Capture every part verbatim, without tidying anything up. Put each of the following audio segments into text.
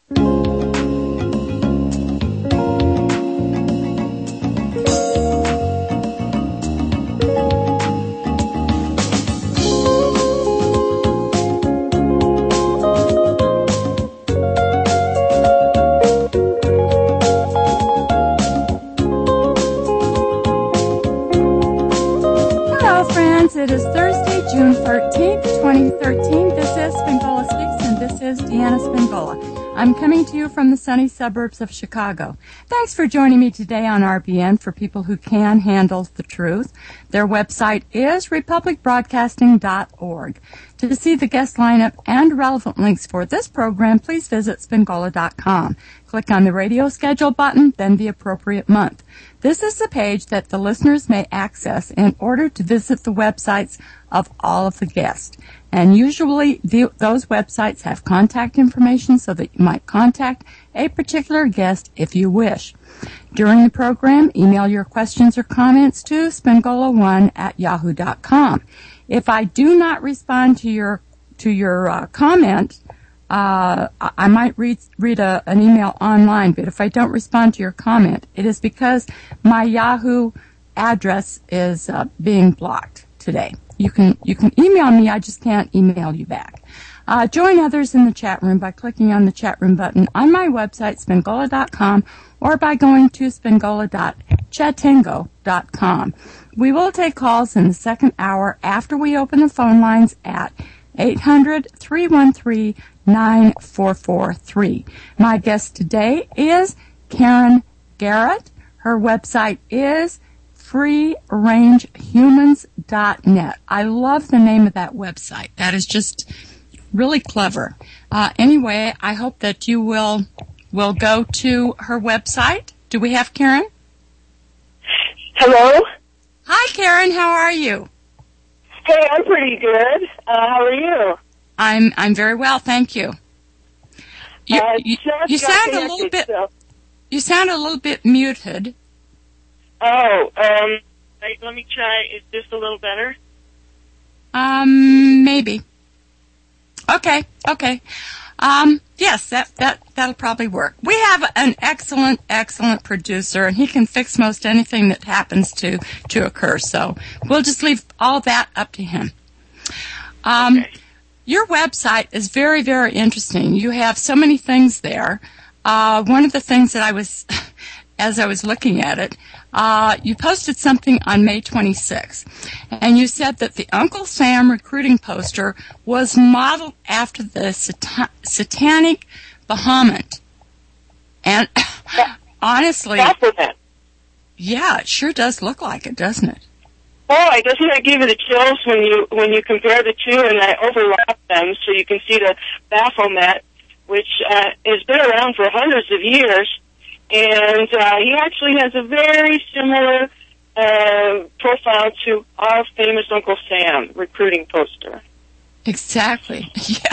It is Thursday, June thirteenth, twenty thirteen. This is Spingola Speaks, and this is Deanna Spingola. I'm coming to you from the sunny suburbs of Chicago. Thanks for joining me today on R B N for people who can handle the truth. Their website is republic broadcasting dot org. To see the guest lineup and relevant links for this program, please visit spingola dot com. Click on the radio schedule button, then the appropriate month. This is the page that the listeners may access in order to visit the websites of all of the guests. And usually the, those websites have contact information so that you might contact a particular guest if you wish. During the program, email your questions or comments to spingola one at yahoo dot com. If I do not respond to your to your uh, comment, uh, I might read read a, an email online. But if I don't respond to your comment, it is because my Yahoo address is uh, being blocked today. You can you can email me. I just can't email you back. Uh, join others in the chat room by clicking on the chat room button on my website, spingola dot com, or by going to spingola dot chatango dot com. We will take calls in the second hour after we open the phone lines at eight hundred, three one three, nine four four three. My guest today is Karen Garrett. Her website is free range humans dot net. I love the name of that website. That is just really clever. Uh, anyway, I hope that you will will go to her website. Do we have Karen? Hello? Hi, Karen. How are you? Hey, I'm pretty good. Uh, how are you? I'm I'm very well, thank you. You, uh, you, you sound a little bit. So. You sound a little bit muted. Oh, um, wait, let me try. Is this a little better? Um, maybe. Okay, okay. Um, yes, that, that, that'll probably work. We have an excellent, excellent producer, and he can fix most anything that happens to, to occur, so we'll just leave all that up to him. Um, okay. Your website is very, very interesting. You have so many things there. Uh, one of the things that I was, as I was looking at it, uh, you posted something on May twenty-sixth, and you said that the Uncle Sam recruiting poster was modeled after the sat- satanic Bahamut. And honestly, yeah, it sure does look like it, doesn't it? Boy, doesn't that give you the chills when you when you compare the two and I overlap them so you can see the Baphomet, which uh, has been around for hundreds of years. And uh, he actually has a very similar uh, profile to our famous Uncle Sam recruiting poster. Exactly,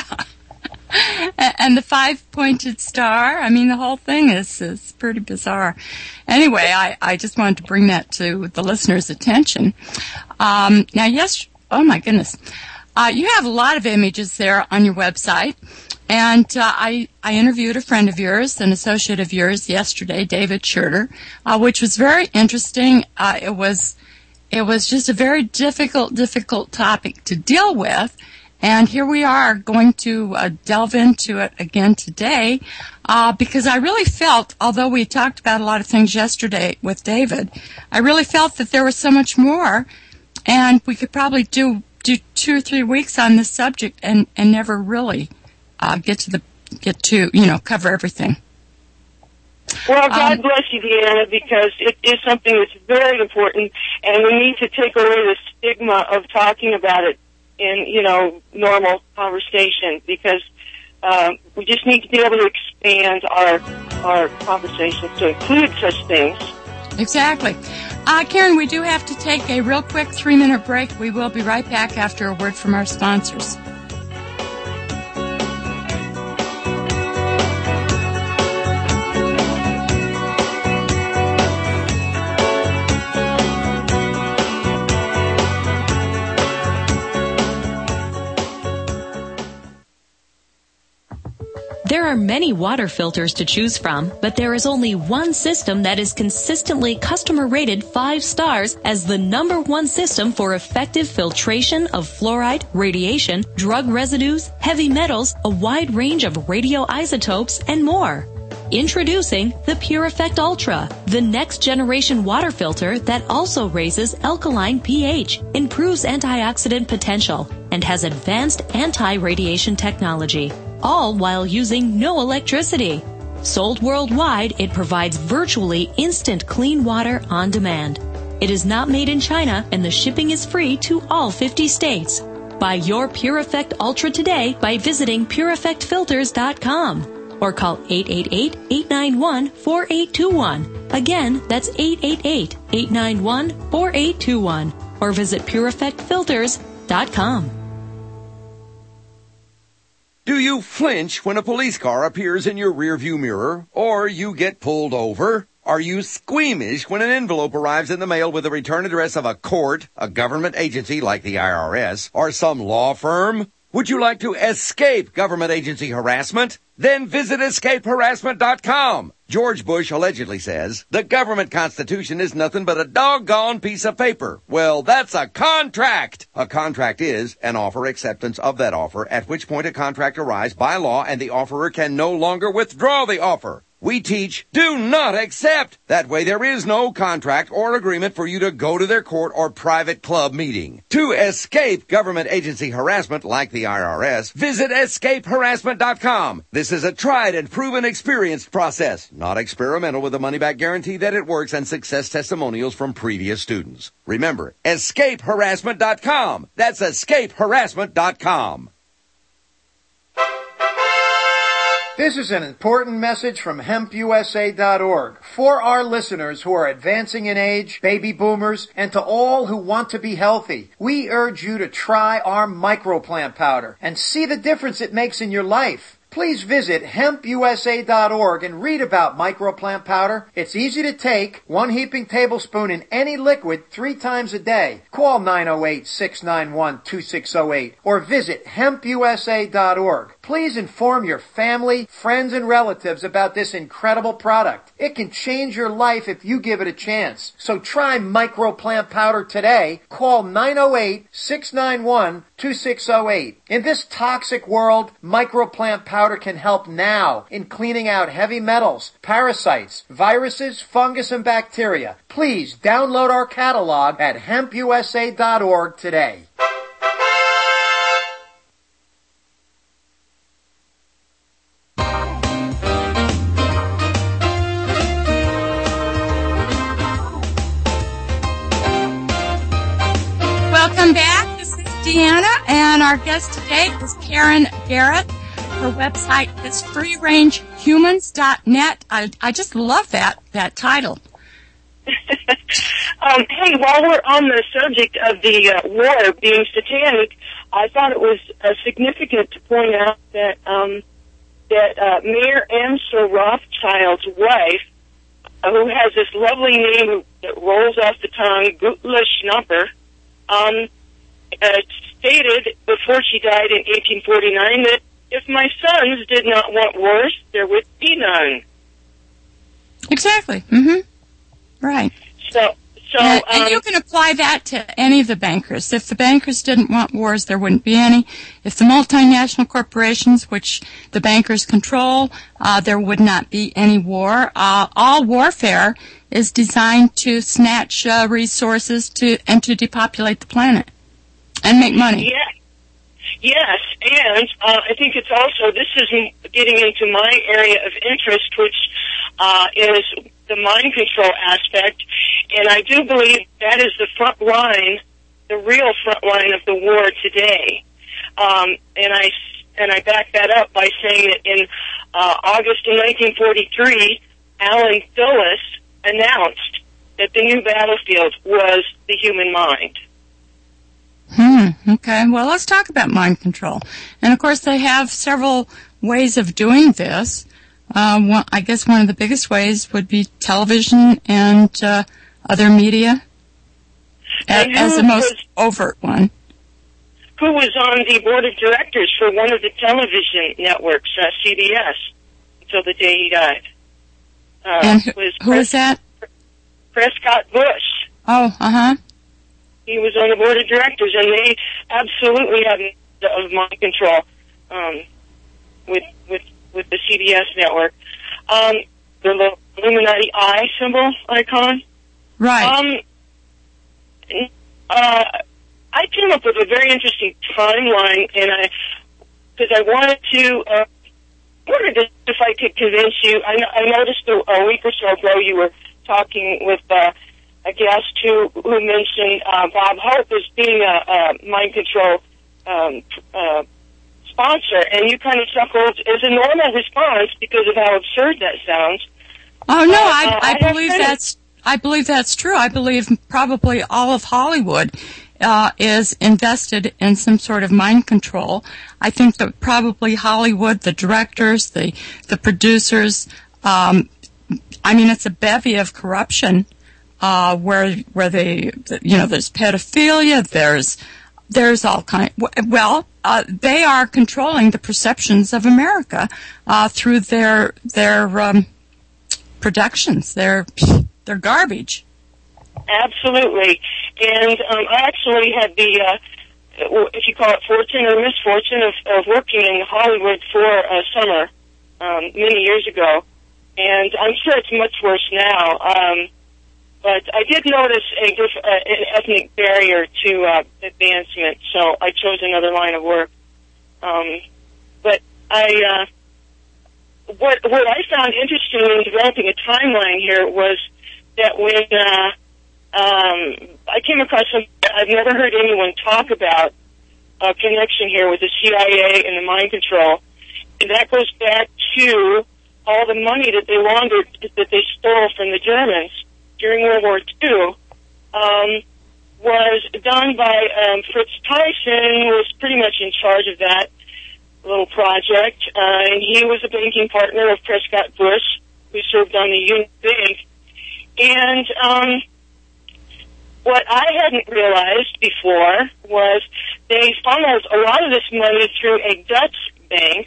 yeah. And the five-pointed star, I mean, the whole thing is, is pretty bizarre. Anyway, I, I just wanted to bring that to the listeners' attention. Um, now, yes, oh my goodness. Uh, you have a lot of images there on your website. And uh, I, I interviewed a friend of yours, an associate of yours, yesterday, David Schurter, uh, which was very interesting. Uh, it was it was just a very difficult, difficult topic to deal with. And here we are going to uh, delve into it again today uh, because I really felt, although we talked about a lot of things yesterday with David, I really felt that there was so much more, and we could probably do, do two or three weeks on this subject and, and never really Uh, get to the, get to, you know, cover everything. Well, God um, bless you, Deanna, because it is something that's very important, and we need to take away the stigma of talking about it in, you know, normal conversation, because uh, we just need to be able to expand our our conversations to include such things. Exactly. Uh, Karen, we do have to take a real quick three-minute break. We will be right back after a word from our sponsors. There are many water filters to choose from, but there is only one system that is consistently customer rated five stars as the number one system for effective filtration of fluoride, radiation, drug residues, heavy metals, a wide range of radioisotopes, and more. Introducing the Pure Effect Ultra, the next generation water filter that also raises alkaline pH, improves antioxidant potential, and has advanced anti-radiation technology, all while using no electricity. Sold worldwide, it provides virtually instant clean water on demand. It is not made in China, and the shipping is free to all fifty states. Buy your Pure Effect Ultra today by visiting pure effect filters dot com. Or call eight eight eight, eight nine one, four eight two one. Again, that's eight eight eight, eight nine one, four eight two one. Or visit pure effect filters dot com. Do you flinch when a police car appears in your rearview mirror or you get pulled over? Are you squeamish when an envelope arrives in the mail with the return address of a court, a government agency like the I R S, or some law firm? Would you like to escape government agency harassment? Then visit escape harassment dot com. George Bush allegedly says, the government constitution is nothing but a doggone piece of paper. Well, that's a contract. A contract is an offer acceptance of that offer, at which point a contract arrives by law and the offerer can no longer withdraw the offer. We teach, do not accept. That way there is no contract or agreement for you to go to their court or private club meeting. To escape government agency harassment like the I R S, visit escape harassment dot com. This is a tried and proven experienced process, not experimental, with a money-back guarantee that it works and success testimonials from previous students. Remember, escape harassment dot com. That's escape harassment dot com. This is an important message from hemp U S A dot org for our listeners who are advancing in age, baby boomers, and to all who want to be healthy. We urge you to try our microplant powder and see the difference it makes in your life. Please visit hemp U S A dot org and read about microplant powder. It's easy to take, one heaping tablespoon in any liquid three times a day. Call nine oh eight, six nine one, two six oh eight or visit hemp U S A dot org. Please inform your family, friends, and relatives about this incredible product. It can change your life if you give it a chance. So try microplant powder today. Call nine oh eight, six nine one, two six oh eight. In this toxic world, microplant powder can help now in cleaning out heavy metals, parasites, viruses, fungus, and bacteria. Please download our catalog at hemp U S A dot org today. Welcome back. This is Deanna, and our guest today is Karen Garrett. Her website is free range humans dot net. I, I just love that, that title. um, hey, while we're on the subject of the uh, war being satanic, I thought it was uh, significant to point out that um, that uh, Mayor Amsel Rothschild's wife, uh, who has this lovely name that rolls off the tongue, Gutla Schnapper, um, uh, stated before she died in eighteen forty-nine that if my sons did not want wars, there would be none. Exactly. Mm-hmm. Right. So, so, and, um, and you can apply that to any of the bankers. If the bankers didn't want wars, there wouldn't be any. If the multinational corporations, which the bankers control, uh, there would not be any war. Uh, all warfare is designed to snatch uh, resources to and to depopulate the planet and make money. Yeah. Yes, and uh, I think it's also, this is getting into my area of interest, which uh, is the mind control aspect, and I do believe that is the front line, the real front line of the war today. Um, and I and I back that up by saying that in uh, August of nineteen forty-three, Allen Dulles announced that the new battlefield was the human mind. Hmm, okay. Well, let's talk about mind control. And, of course, they have several ways of doing this. Uh, one, I guess one of the biggest ways would be television and uh, other media as, and as the most overt one. who was on the board of directors for one of the television networks, uh, C B S, until the day he died. Uh, and who, was who is that? Prescott Bush. Oh, uh-huh. He was on the board of directors, and they absolutely had of mind control um, with with with the C B S network. Um, the Illuminati eye symbol icon. Right. Um, uh, I came up with a very interesting timeline, and I because I wanted to. Uh, wondered if I could convince you. I, I noticed a, a week or so ago you were talking with uh, a guest who who mentioned uh, Bob Hope as being a, a mind control um, uh, sponsor, and you kind of chuckled as a normal response because of how absurd that sounds. Oh no, uh, I, uh, I, I believe have that's I believe that's true. I believe probably all of Hollywood uh, is invested in some sort of mind control. I think that probably Hollywood, the directors, the the producers. Um, I mean, it's a bevy of corruption uh, where where they, you know, there's pedophilia, there's there's all kind. Well, uh, they are controlling the perceptions of America uh, through their their um, productions. They're they're garbage. Absolutely, and um, I actually had the, uh, if you call it fortune or misfortune, of, of working in Hollywood for a summer um, many years ago. And I'm sure it's much worse now. Um, but I did notice a, diff- uh, an ethnic barrier to uh, advancement, so I chose another line of work. Um, but I, uh, what what I found interesting in developing a timeline here was that when uh, um, I came across something I've never heard anyone talk about, a connection here with the C I A and the mind control, and that goes back to all the money that they laundered, that they stole from the Germans during World War Two, um, was done by um, Fritz Tyson, who was pretty much in charge of that little project, uh, and he was a banking partner of Prescott Bush, who served on the Union Bank. And um, what I hadn't realized before was they funneled a lot of this money through a Dutch bank,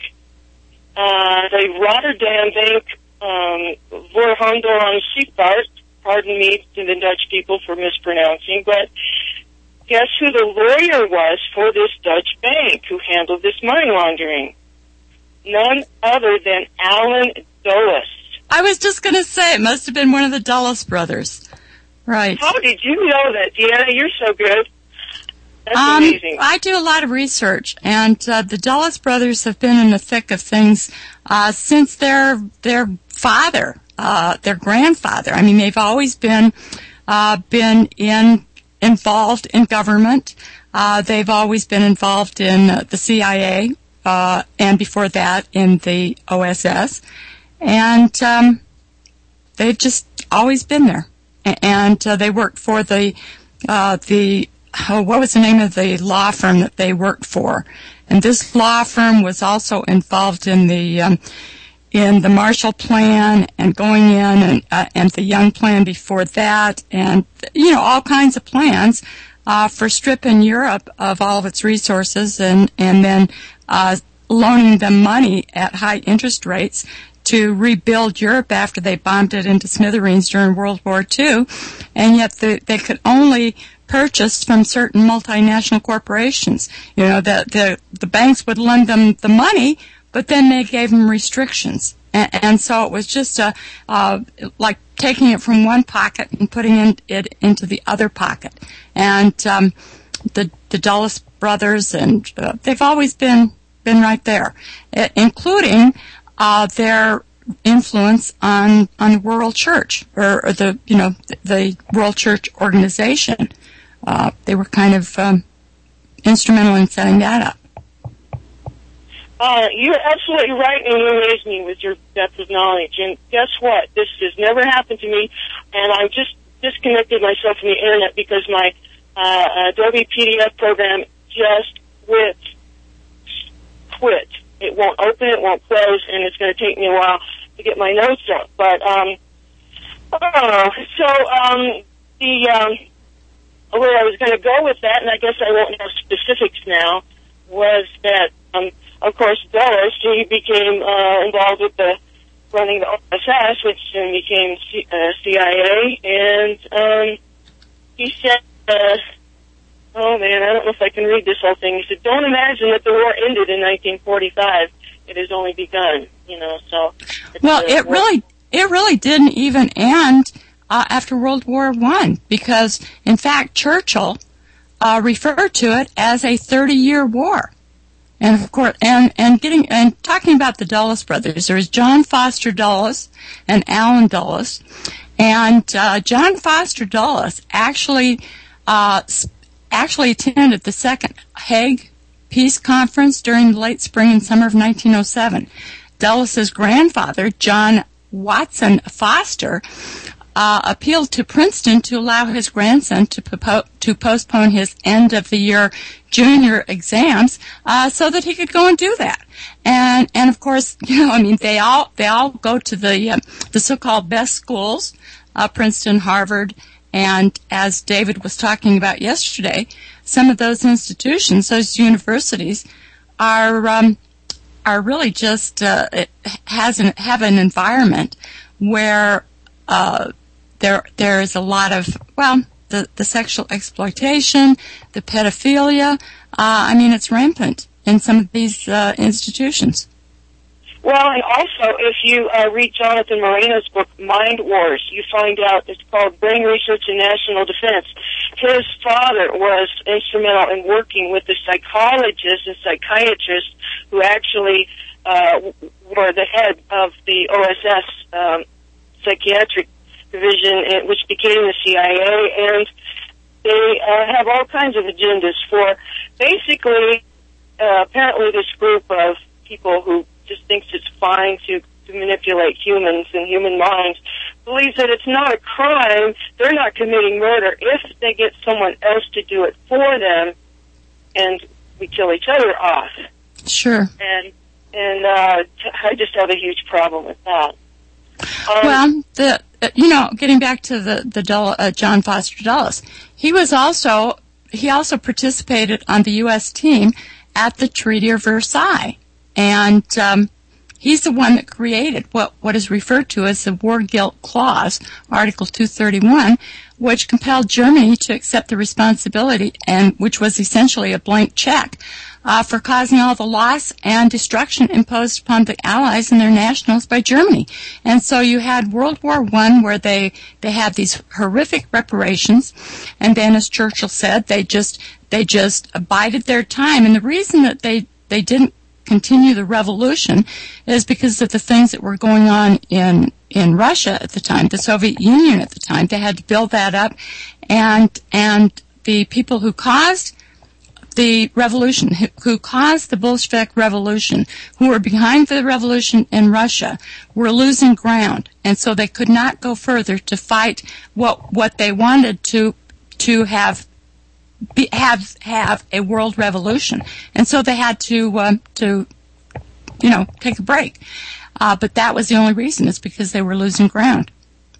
Uh, the Rotterdam Bank, um, Voorhandel aan Schietpaard, pardon me to the Dutch people for mispronouncing, but guess who the lawyer was for this Dutch bank who handled this money laundering? None other than Alan Dulles. I was just going to say, it must have been one of the Dulles brothers. Right. How did you know that, Deanna? You're so good. That's um, amazing. I do a lot of research, and uh, the Dulles brothers have been in the thick of things uh, since their their father, uh, their grandfather. I mean, they've always been uh, been in involved in government. Uh, they've always been involved in uh, the C I A, uh, and before that in the O S S, and um, they've just always been there. And uh, they worked for the uh, the Oh, what was the name of the law firm that they worked for? And this law firm was also involved in the um, in the Marshall Plan and going in and uh, and the Young Plan before that, and you know all kinds of plans uh, for stripping Europe of all of its resources and and then uh, loaning them money at high interest rates to rebuild Europe after they bombed it into smithereens during World War Two, and yet the, they could only purchased from certain multinational corporations. You know, the, the, the banks would lend them the money, but then they gave them restrictions. And, and so it was just a, uh, like taking it from one pocket and putting in, it into the other pocket. And, um, the, the Dulles brothers, and, uh, they've always been, been right there, uh, including, uh, their influence on, on the World Church, or, or the, you know, the, the World Church organization. Uh, they were kind of um, instrumental in setting that up. Uh, you're absolutely right, and you amaze me with your depth of knowledge. And guess what? This has never happened to me, and I've just disconnected myself from the Internet because my uh, Adobe P D F program just quit. Quit. It won't open, it won't close, and it's going to take me a while to get my notes up. But, um, oh, so um, the... Um, where I was going to go with that, and I guess I won't have specifics now, was that, um, of course, Dulles, he became uh, involved with the running the O S S, which then became C- uh, C I A, and um, he said, uh, oh man, I don't know if I can read this whole thing. He said, don't imagine that the war ended in nineteen forty-five. It has only begun, you know, so. Well, it war. really, it really didn't even end uh, after World War One, because, in fact, Churchill uh, referred to it as a thirty-year war. And of course, and, and getting, and talking about the Dulles brothers, there's John Foster Dulles and Allen Dulles. And, uh, John Foster Dulles actually, uh, actually attended the second Hague Peace Conference during the late spring and summer of nineteen oh seven. Dulles' grandfather, John Watson Foster, Uh, appealed to Princeton to allow his grandson to, popo- to postpone his end-of-the-year junior exams uh, so that he could go and do that. And and of course, you know, I mean, they all they all go to the uh, the so-called best schools, uh, Princeton, Harvard, and as David was talking about yesterday, some of those institutions, those universities, are um, are really just uh, it has an, have an environment where uh, There, there is a lot of, well, the, the sexual exploitation, the pedophilia. Uh, I mean, it's rampant in some of these uh, institutions. Well, and also, if you uh, read Jonathan Moreno's book, Mind Wars, you find out it's called Brain Research and National Defense. His father was instrumental in working with the psychologists and psychiatrists who actually uh, were the head of the O S S um, psychiatric division, which became the C I A, and they uh, have all kinds of agendas for basically, uh, apparently this group of people who just thinks it's fine to, to manipulate humans and human minds believes that it's not a crime, they're not committing murder if they get someone else to do it for them, and we kill each other off. Sure. And, and uh, I just have a huge problem with that. Um, well, the you know, getting back to the the Dull, uh, John Foster Dulles, he was also he also participated on the U S team at the Treaty of Versailles, and um, he's the one that created what what is referred to as the War Guilt Clause, Article two thirty-one, which compelled Germany to accept the responsibility, and which was essentially a blank check uh, for causing all the loss and destruction imposed upon the Allies and their nationals by Germany. And so you had World War One, where they they had these horrific reparations, and then, as Churchill said, they just they just abided their time. And the reason that they they didn't continue the revolution is because of the things that were going on in in Russia at the time, the Soviet Union at the time. They had to build that up, and and the people who caused the revolution, who, who caused the Bolshevik Revolution, who were behind the revolution in Russia, were losing ground, and so they could not go further to fight what what they wanted to to have be, have have a world revolution, and so they had to um, to you know take a break. Uh, but that was the only reason. It's because they were losing ground.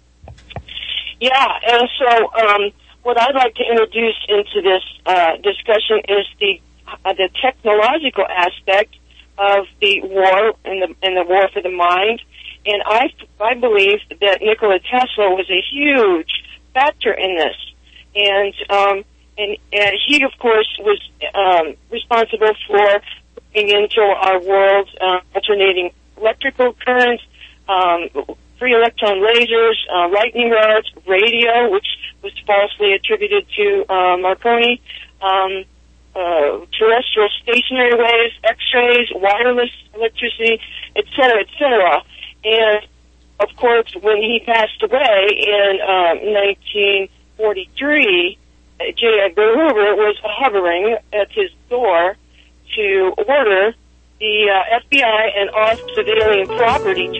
Yeah, and so um, what I'd like to introduce into this uh, discussion is the uh, the technological aspect of the war and the and the war for the mind. And I I believe that Nikola Tesla was a huge factor in this. And um, and, and he, of course, was um, responsible for bringing into our world uh, alternating electrical currents, um, free electron lasers, uh, lightning rods, radio, which was falsely attributed to uh, Marconi, um, uh, terrestrial stationary waves, X-rays, wireless electricity, et cetera, et cetera. And, of course, when he passed away in um, nineteen forty-three, J. Edgar Hoover was hovering at his door to order the uh, F B I and Office of Alien Property.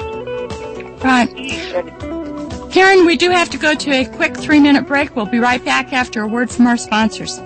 Right. Karen, we do have to go to a quick three-minute break. We'll be right back after a word from our sponsors.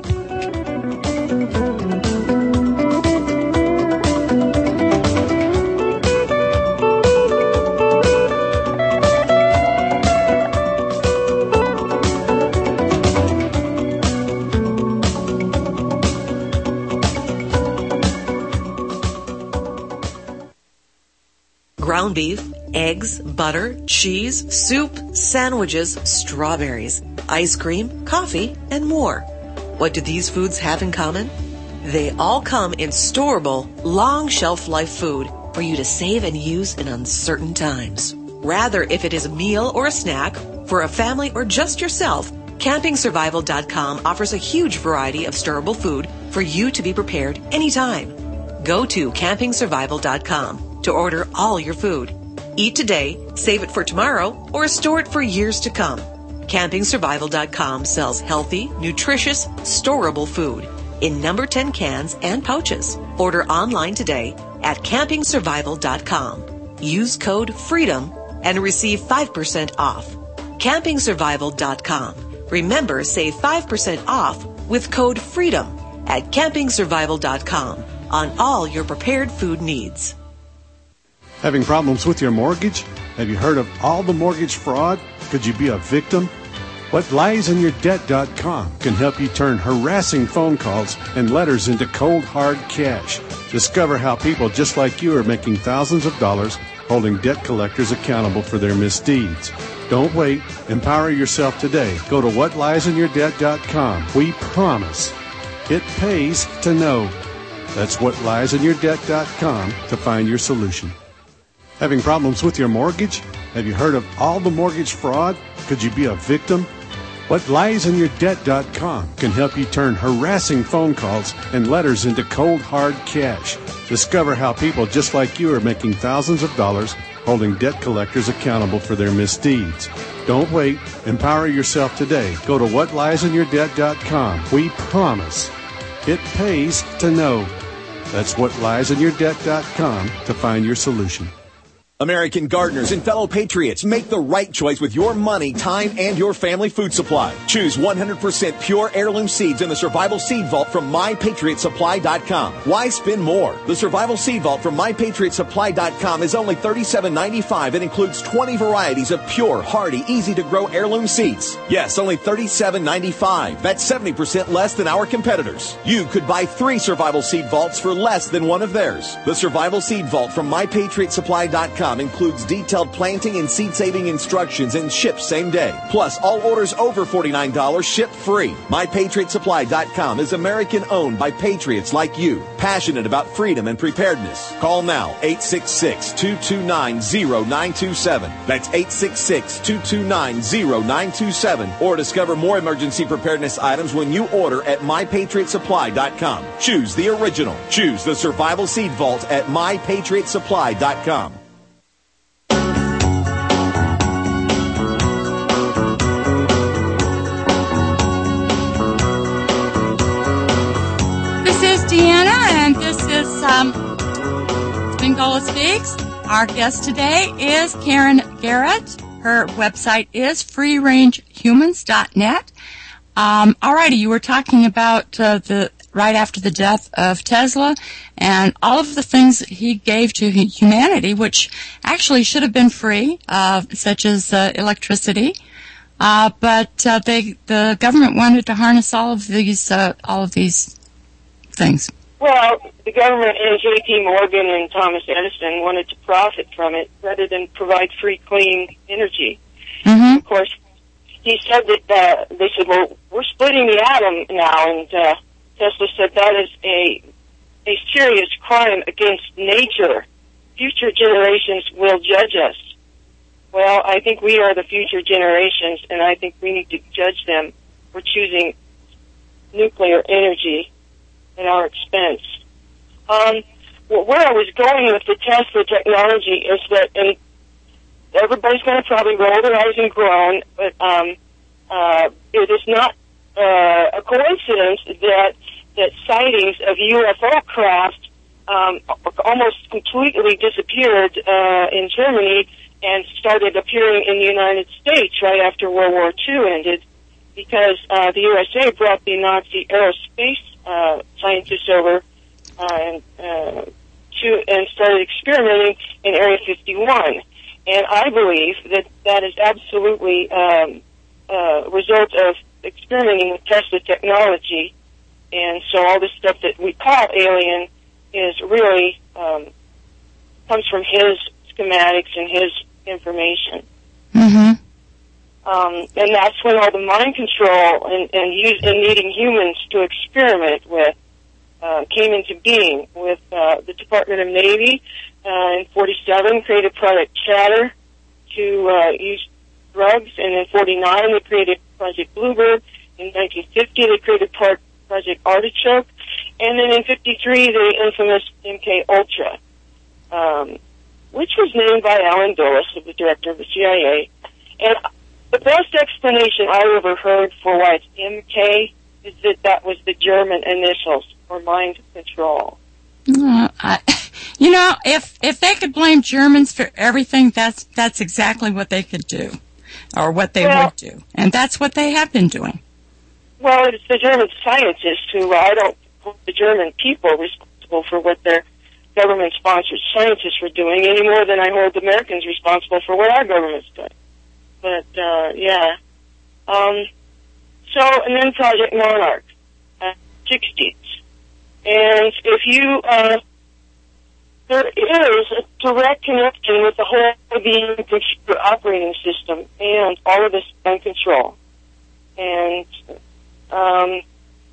ground beef, eggs, butter, cheese, soup, sandwiches, strawberries, ice cream, coffee, and more. What do these foods have in common? They all come in storable, long shelf life food for you to save and use in uncertain times. Rather, if it is a meal or a snack, for a family or just yourself, Camping Survival dot com offers a huge variety of storable food for you to be prepared anytime. Go to Camping Survival dot com to order all your food. Eat today, save it for tomorrow, or store it for years to come. Camping Survival dot com sells healthy, nutritious, storable food in number ten cans and pouches. Order online today at Camping Survival dot com. Use code FREEDOM and receive five percent off. Camping Survival dot com. Remember, save five percent off with code FREEDOM at Camping Survival dot com on all your prepared food needs. Having problems with your mortgage? Have you heard of all the mortgage fraud? Could you be a victim? What Lies In Your Debt dot com can help you turn harassing phone calls and letters into cold, hard cash. Discover how people just like you are making thousands of dollars holding debt collectors accountable for their misdeeds. Don't wait. Empower yourself today. Go to What Lies In Your Debt dot com. We promise it pays to know. That's What Lies In Your Debt dot com to find your solution. Having problems with your mortgage? Have you heard of all the mortgage fraud? Could you be a victim? What Lies In Your Debt dot com can help you turn harassing phone calls and letters into cold, hard cash. Discover how people just like you are making thousands of dollars holding debt collectors accountable for their misdeeds. Don't wait. Empower yourself today. Go to What Lies In Your Debt dot com. We promise it pays to know. That's What Lies In Your Debt dot com to find your solution. American gardeners and fellow patriots, make the right choice with your money, time, and your family food supply. Choose one hundred percent pure heirloom seeds in the Survival Seed Vault from My Patriot Supply dot com. Why spend more? The Survival Seed Vault from My Patriot Supply dot com is only thirty-seven ninety-five and includes twenty varieties of pure, hardy, easy-to-grow heirloom seeds. Yes, only thirty-seven ninety-five. That's seventy percent less than our competitors. You could buy three Survival Seed Vaults for less than one of theirs. The Survival Seed Vault from My Patriot Supply dot com includes detailed planting and seed-saving instructions and ships same day. Plus, all orders over forty-nine dollars ship free. My Patriot Supply dot com is American-owned by patriots like you, passionate about freedom and preparedness. Call now, eight six six, two two nine, zero nine two seven. That's eight six six, two two nine, zero nine two seven. Or discover more emergency preparedness items when you order at My Patriot Supply dot com. Choose the original. Choose the Survival Seed Vault at My Patriot Supply dot com. Deanna, and this is um, Spingola Speaks. Our guest today is Karen Garrett. Her website is free range humans dot net. Um, alrighty, you were talking about uh, the right after the death of Tesla and all of the things that he gave to humanity, which actually should have been free, uh, such as uh, electricity. Uh, but uh, they, the government wanted to harness all of these, uh, all of these things. Well, the government and J P Morgan and Thomas Edison wanted to profit from it rather than provide free, clean energy. Mm-hmm. Of course, he said that uh, they said, "Well, we're splitting the atom now," and uh, Tesla said that is a a serious crime against nature. Future generations will judge us. Well, I think we are the future generations, and I think we need to judge them for choosing nuclear energy at our expense. Um, well, where I was going with the Tesla technology is that, and everybody's going to probably roll their eyes and groan, but um, uh, it is not uh, a coincidence that that sightings of U F O craft um, almost completely disappeared uh, in Germany and started appearing in the United States right after World War Two ended, because uh, the U S A brought the Nazi aerospace uh, scientists over uh, and, uh, to and started experimenting in Area fifty-one. And I believe that that is absolutely um, a result of experimenting with Tesla technology. And so all this stuff that we call alien is really um, comes from his schematics and his information. Mm-hmm. Um, and that's when all the mind control and, and, use, and needing humans to experiment with uh, came into being. With uh, the Department of Navy uh, in forty-seven created Project Chatter to uh, use drugs, and in forty-nine they created Project Bluebird. In nineteen fifty they created Project Artichoke, and then in fifty-three the infamous M K Ultra, um, which was named by Alan Dulles, the director of the C I A. And the best explanation I ever heard for why it's M K is that that was the German initials for mind control. Uh, I, you know, if if they could blame Germans for everything, that's that's exactly what they could do, or what they well, would do, and that's what they have been doing. Well, it's the German scientists who I don't hold the German people responsible for what their government-sponsored scientists were doing any more than I hold the Americans responsible for what our government's doing. But, uh, yeah. Um, so, and then Project Monarch, uh, sixties. And if you, uh, there is a direct connection with the whole being computer operating system and all of this mind control. And, um,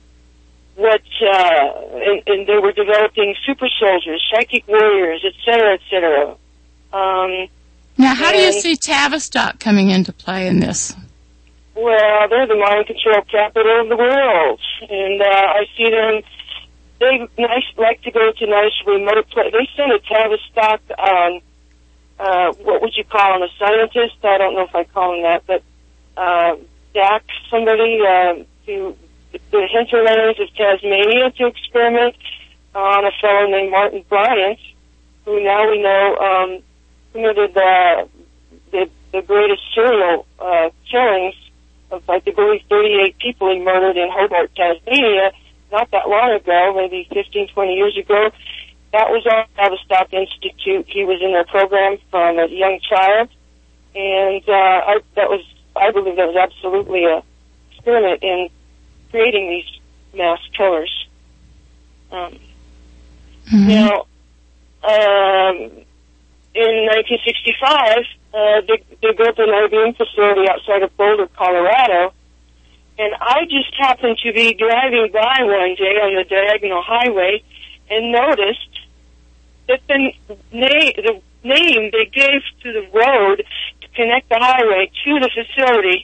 what, uh, and, and they were developing super soldiers, psychic warriors, et cetera, et cetera. Um, Now, how do you see Tavistock coming into play in this? Well, they're the mind control capital of the world, and uh, I see them. They nice like to go to nice remote places. They send a Tavistock, um, uh, what would you call him, a scientist? I don't know if I call him that, but uh, Dax, somebody uh, to the hinterlands of Tasmania to experiment on a fellow named Martin Bryant, who now we know. Um, committed uh, the, the greatest serial uh, killings of, I believe, thirty-eight people he murdered in Hobart, Tasmania, not that long ago, maybe fifteen, twenty years ago. That was on Tavistock Institute. He was in their program from a young child, and uh, I, that was, I believe that was absolutely a experiment in creating these mass killers. Um, mm-hmm. Now, um, in nineteen sixty-five, uh, they, they built an I B M facility outside of Boulder, Colorado, and I just happened to be driving by one day on the Diagonal Highway and noticed that the, na- the name they gave to the road to connect the highway to the facility,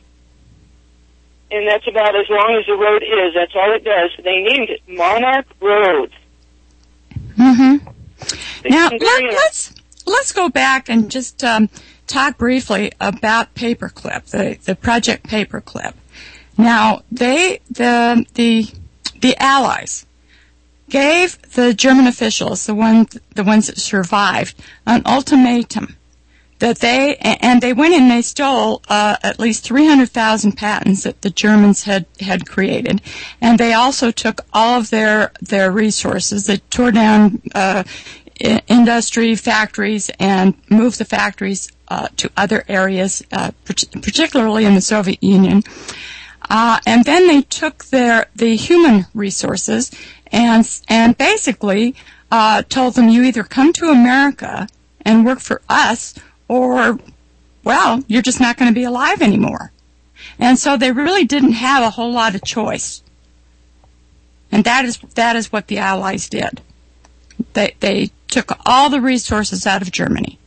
and that's about as long as the road is. That's all it does. They named it Monarch Road. Mm-hmm. Now, let, let's... Let's go back and just um, talk briefly about Paperclip, the, the Project Paperclip. Now, they the the the Allies gave the German officials, the one the ones that survived, an ultimatum that they and they went and they stole uh, at least three hundred thousand patents that the Germans had had created, and they also took all of their their resources. They tore down Uh, industry, factories, and move the factories uh, to other areas, uh, particularly in the Soviet Union. Uh, and then they took their the human resources and and basically uh, told them, you either come to America and work for us, or, well, you're just not going to be alive anymore. And so they really didn't have a whole lot of choice. And that is that is what the Allies did. They they took all the resources out of Germany.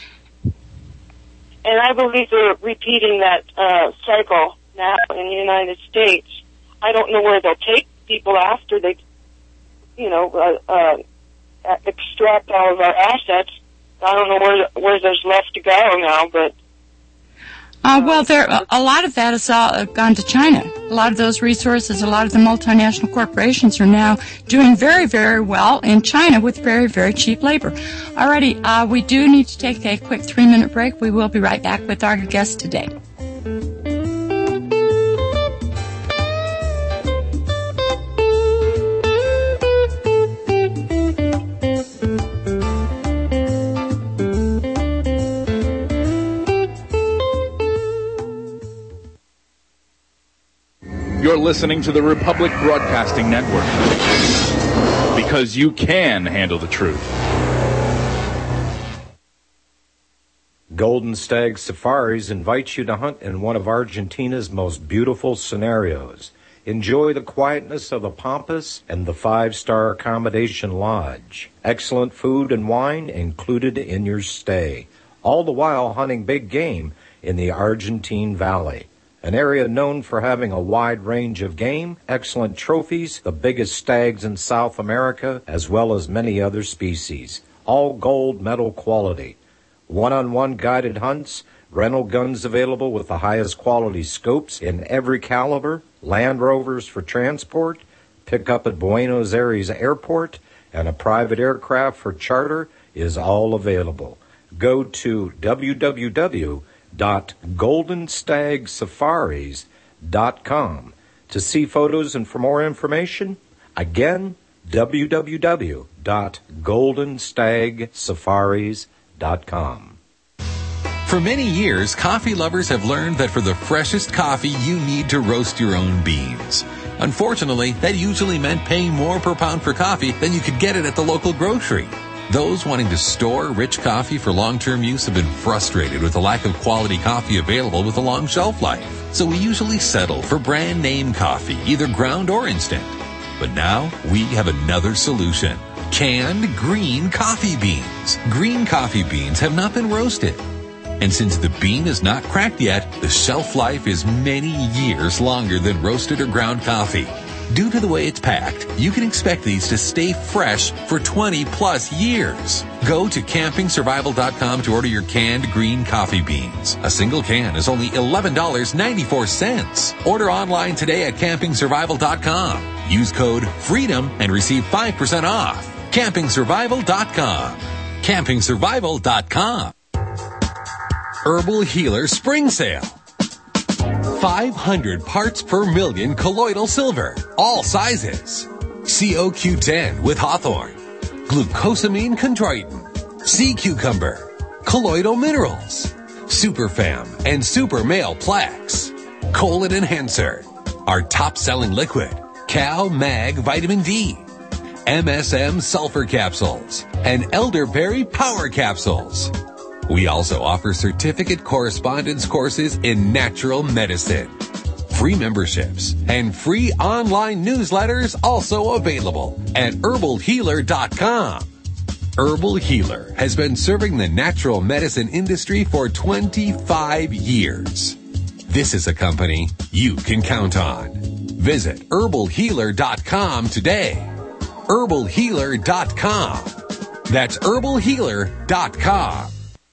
And I believe they're repeating that uh, cycle now in the United States. I don't know where they'll take people after they, you know, uh, uh, extract all of our assets. I don't know where where there's left to go now, but. Uh, well, there a lot of that has all gone to China. A lot of those resources, a lot of the multinational corporations are now doing very, very well in China with very, very cheap labor. Alrighty, uh, we do need to take a quick three-minute break. We will be right back with our guest today. You're listening to the Republic Broadcasting Network, because you can handle the truth. Golden Stag Safaris invites you to hunt in one of Argentina's most beautiful scenarios. Enjoy the quietness of the Pampas and the five-star accommodation lodge. Excellent food and wine included in your stay, all the while hunting big game in the Argentine Valley, an area known for having a wide range of game, excellent trophies, the biggest stags in South America, as well as many other species, all gold medal quality. One-on-one guided hunts, rental guns available with the highest quality scopes in every caliber, Land Rovers for transport, pick up at Buenos Aires Airport, and a private aircraft for charter is all available. Go to w w w dot golden stag safaris dot com to see photos and for more information. Again, w w w dot golden stag safaris dot com. For many years, coffee lovers have learned that for the freshest coffee, you need to roast your own beans. Unfortunately, that usually meant paying more per pound for coffee than you could get it at the local grocery. Those wanting to store rich coffee for long-term use have been frustrated with the lack of quality coffee available with a long shelf life. So we usually settle for brand name coffee, either ground or instant. But now we have another solution. Canned green coffee beans. Green coffee beans have not been roasted. And since the bean is not cracked yet, the shelf life is many years longer than roasted or ground coffee. Due to the way it's packed, you can expect these to stay fresh for twenty plus years. Go to camping survival dot com to order your canned green coffee beans. A single can is only eleven dollars and ninety-four cents. Order online today at camping survival dot com. Use code FREEDOM and receive five percent off. camping survival dot com. camping survival dot com. Herbal Healer Spring Sale. five hundred parts per million colloidal silver, all sizes. C O Q ten with Hawthorne, glucosamine chondroitin, sea cucumber, colloidal minerals, Superfam and Super Male Plex, colon enhancer, our top-selling liquid, Cal Mag Vitamin D, M S M sulfur capsules, and elderberry power capsules. We also offer certificate correspondence courses in natural medicine. Free memberships and free online newsletters also available at herbal healer dot com. Herbal Healer has been serving the natural medicine industry for twenty-five years. This is a company you can count on. Visit herbal healer dot com today. herbal healer dot com. That's herbal healer dot com.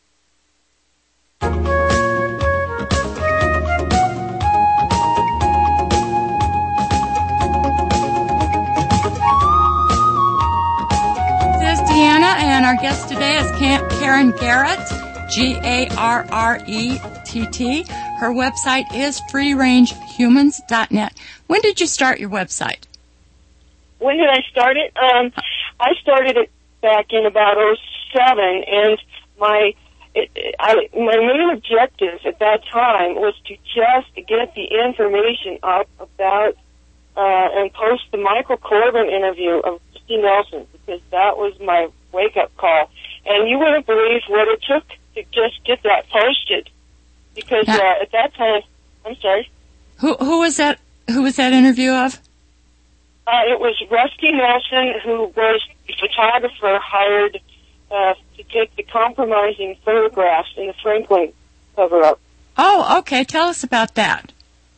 And our guest today is Karen Garrett, G A R R E T T. Her website is free range humans dot net. When did you start your website? When did I start it? Um, I started it back in about oh seven, and my it, I, my main objective at that time was to just get the information up about uh, and post the Michael Corbin interview of Christy Nelson, because that was my wake-up call. And you wouldn't believe what it took to just get that posted, because uh, at that time, I'm sorry. Who who was that? Who was that interview of? Uh, it was Rusty Nelson, who was the photographer hired uh, to take the compromising photographs in the Franklin cover-up. Oh, okay. Tell us about that.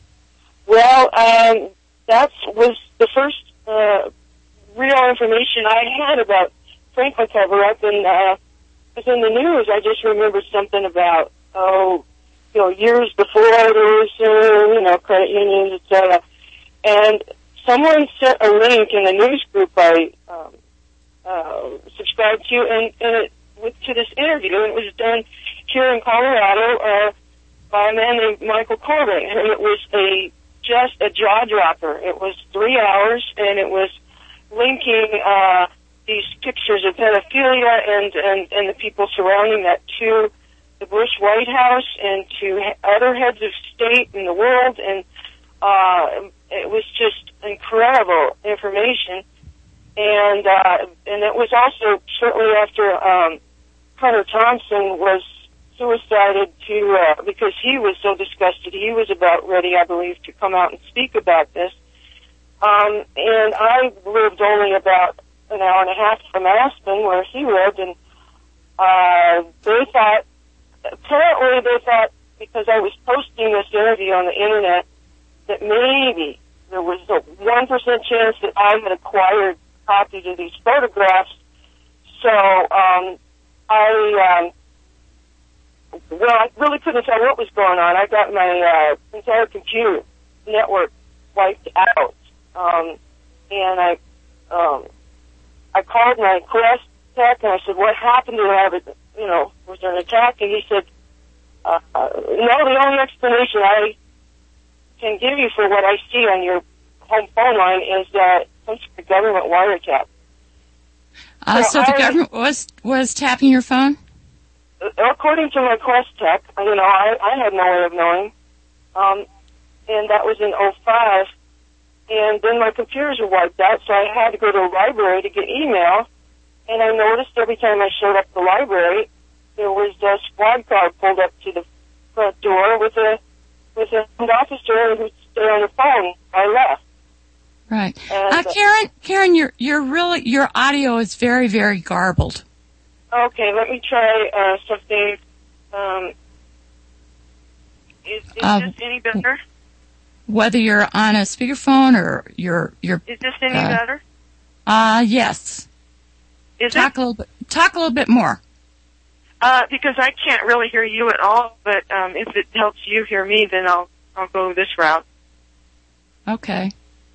Well, um, that was the first uh, real information I had about Franklin cover-up, and uh, within the news, I just remembered something about, oh, you know, years before there was, uh, you know, credit unions, et cetera. And someone sent a link in the news group I um, uh, subscribed to, and, and it went to this interview, and it was done here in Colorado uh, by a man named Michael Corbin, and it was a just a jaw-dropper. It was three hours, and it was linking uh, these pictures of pedophilia and, and, and the people surrounding that to the Bush White House and to other heads of state in the world, and uh, it was just incredible information. And uh, and it was also shortly after um, Hunter Thompson was suicided to, uh, because he was so disgusted. He was about ready, I believe, to come out and speak about this. Um, and I lived only about an hour and a half from Aspen, where he lived, and uh, they thought, apparently they thought, because I was posting this interview on the internet, that maybe there was a one percent chance that I had acquired copies of these photographs. So um, I, um, well, I really couldn't tell what was going on. I got my uh, entire computer network wiped out, um, and I, um, I called my Quest tech and I said, "What happened to have it? You know, was there an attack?" And he said, uh, uh, "No, the only explanation I can give you for what I see on your home phone line is that some sort of government wiretap." Uh, so, so the I, government was was tapping your phone? According to my Quest tech, you know, I, I had no way of knowing. Um, and that was in oh five. And then my computers were wiped out, so I had to go to a library to get email. And I noticed every time I showed up at the library, there was a squad car pulled up to the front door with a with an officer who'd stay on the phone. I left. Right. And, uh, Karen, Karen, your your really your audio is very, very garbled. Okay, let me try uh, something. Um, is is uh, this any better? Whether you're on a speakerphone or you're you're. Is this any uh, better? Uh yes. Is talk it? a little bit. Talk a little bit more. Uh, because I can't really hear you at all. But um, if it helps you hear me, then I'll I'll go this route. Okay.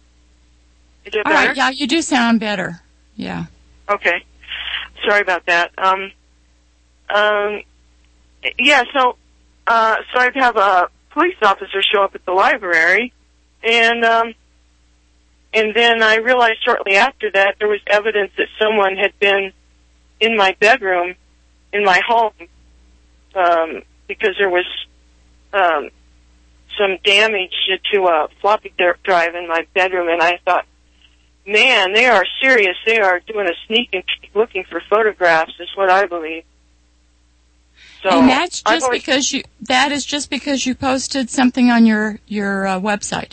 Is it All better? right. Yeah, you do sound better. Yeah. Okay. Sorry about that. Um, um, yeah, so, uh, so I'd have a police officer show up at the library, and, um, and then I realized shortly after that there was evidence that someone had been in my bedroom, in my home, um, because there was, um, some damage to a floppy drive in my bedroom, and I thought, man, they are serious. They are doing a sneak and peek looking for photographs, is what I believe. So and that's just always, because you. That is just because you posted something on your your uh, website.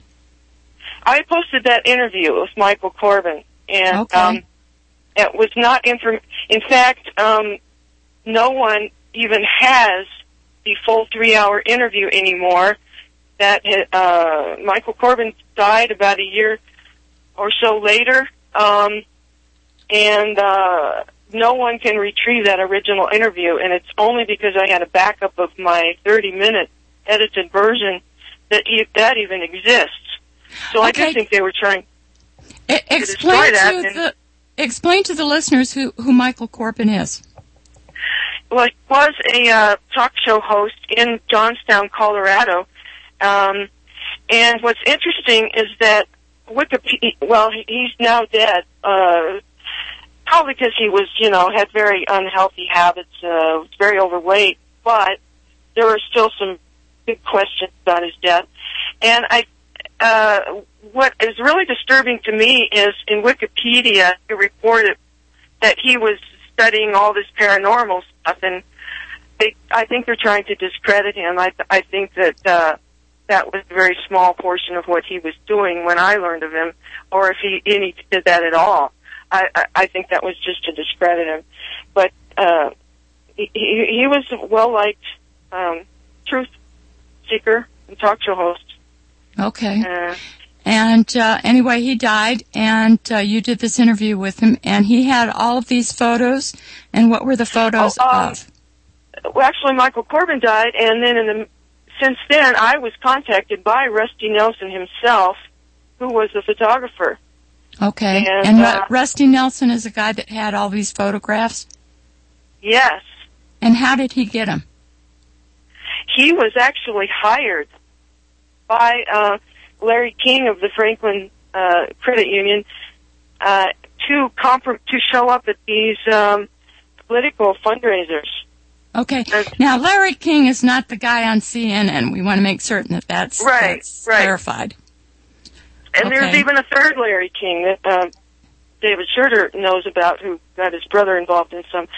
I posted that interview with Michael Corbin, and okay. um, it was not inform. In fact, um, no one even has the full three-hour interview anymore. That uh, Michael Corbin died about a year or so later, um, and uh, no one can retrieve that original interview, and it's only because I had a backup of my thirty-minute edited version that e- that even exists. So okay. I just think they were trying I- to explain destroy that. To and, the, explain to the listeners who, who Michael Corbin is. Well, he was a uh, talk show host in Johnstown, Colorado, um, and what's interesting is that Wikipedia, well, he's now dead, uh, probably because he was, you know, had very unhealthy habits, uh, was very overweight, but there were still some big questions about his death. And I, uh, what is really disturbing to me is in Wikipedia, it reported that he was studying all this paranormal stuff, and they, I think they're trying to discredit him. I, I think that, uh, that was a very small portion of what he was doing when I learned of him, or if he, he did that at all. I, I, I think that was just to discredit him. But uh, he, he was a well-liked um, truth seeker and talk show host. Okay. Uh, and uh, anyway, he died, and uh, you did this interview with him, and he had all of these photos. And what were the photos oh, um, of? Well, actually, Michael Corbin died, and then in the since then, I was contacted by Rusty Nelson himself, who was the photographer. Okay. And, and uh, Rusty Nelson is a guy that had all these photographs? Yes. And how did he get them? He was actually hired by uh, Larry King of the Franklin uh, Credit Union uh, to comp- to show up at these um, political fundraisers. Okay. Now, Larry King is not the guy on C N N. We want to make certain that that's, right, that's right. clarified. And okay. there's even a third Larry King that uh, David Schroeder knows about, who got his brother involved in some.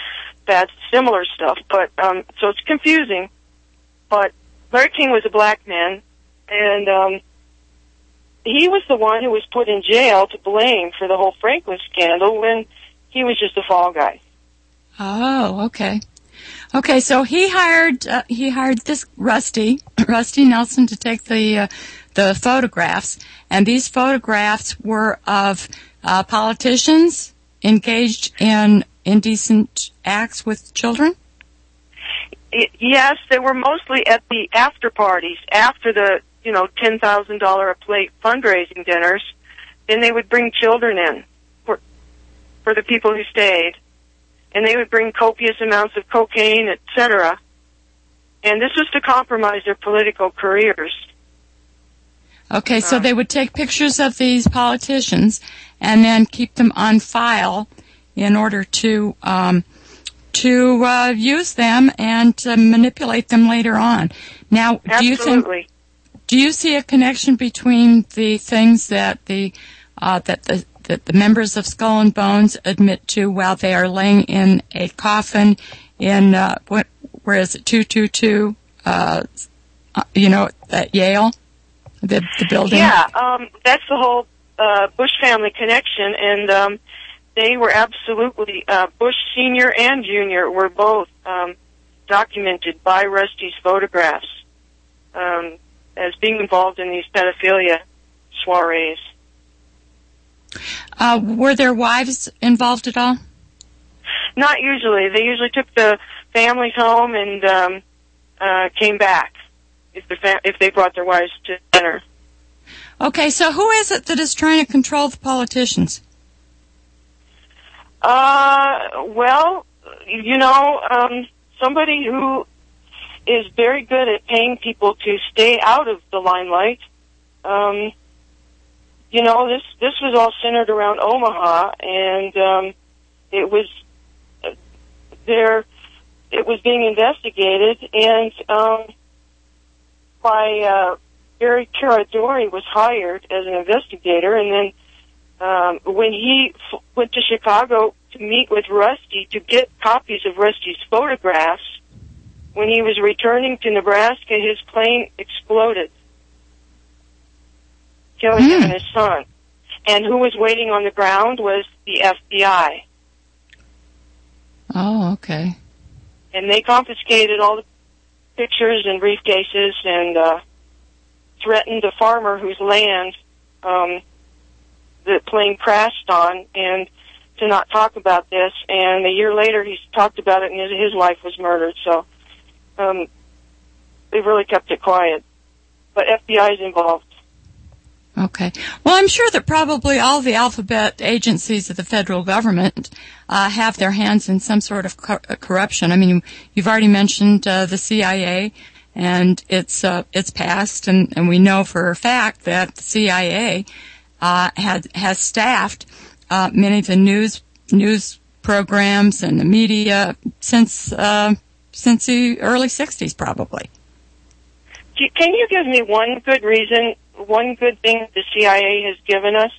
bad, similar stuff. But um, so it's confusing. But Larry King was a black man, and um, he was the one who was put in jail to blame for the whole Franklin scandal when he was just a fall guy. Oh, okay. Okay, so he hired uh, he hired this Rusty Rusty Nelson to take the uh, the photographs, and these photographs were of uh, politicians engaged in indecent acts with children. Yes, they were mostly at the after parties after the you know ten thousand dollar a plate fundraising dinners. Then they would bring children in for for the people who stayed. And they would bring copious amounts of cocaine, et cetera. And this was to compromise their political careers. Okay, so um, they would take pictures of these politicians and then keep them on file in order to um, to uh, use them and to manipulate them later on. Now, absolutely. do you think do you see a connection between the things that the uh, that the that the members of Skull and Bones admit to while they are laying in a coffin in, uh, what, where is it, two two two, uh, you know, at Yale, the, the building? Yeah, um, that's the whole uh, Bush family connection, and um, they were absolutely, uh, Bush Senior and Junior were both um, documented by Rusty's photographs um, as being involved in these pedophilia soirees. Uh, were their wives involved at all? Not usually. They usually took the families home and um, uh, came back if, the fa- if they brought their wives to dinner. Okay, so who is it that is trying to control the politicians? Uh, well, you know, um, somebody who is very good at paying people to stay out of the limelight. Um, You know, this this was all centered around Omaha, and um, it was uh, there. It was being investigated, and um, by uh, Barry Caradori was hired as an investigator, and then um, when he f- went to Chicago to meet with Rusty to get copies of Rusty's photographs, when he was returning to Nebraska, his plane exploded, killing him and his son. And who was waiting on the ground was the F B I. Oh, okay. And they confiscated all the pictures and briefcases and uh, threatened a farmer whose land um, the plane crashed on and to not talk about this. And a year later he talked about it and his, his wife was murdered. So um, they really kept it quiet. But F B I is involved. Okay. Well, I'm sure that probably all the alphabet agencies of the federal government uh, have their hands in some sort of cor- corruption. I mean, you've already mentioned uh, the C I A and its uh, its past, and, and we know for a fact that the C I A uh, had has staffed uh, many of the news news programs and the media since uh, since the early sixties, probably. Can you give me one good reason? One good thing the C I A has given us?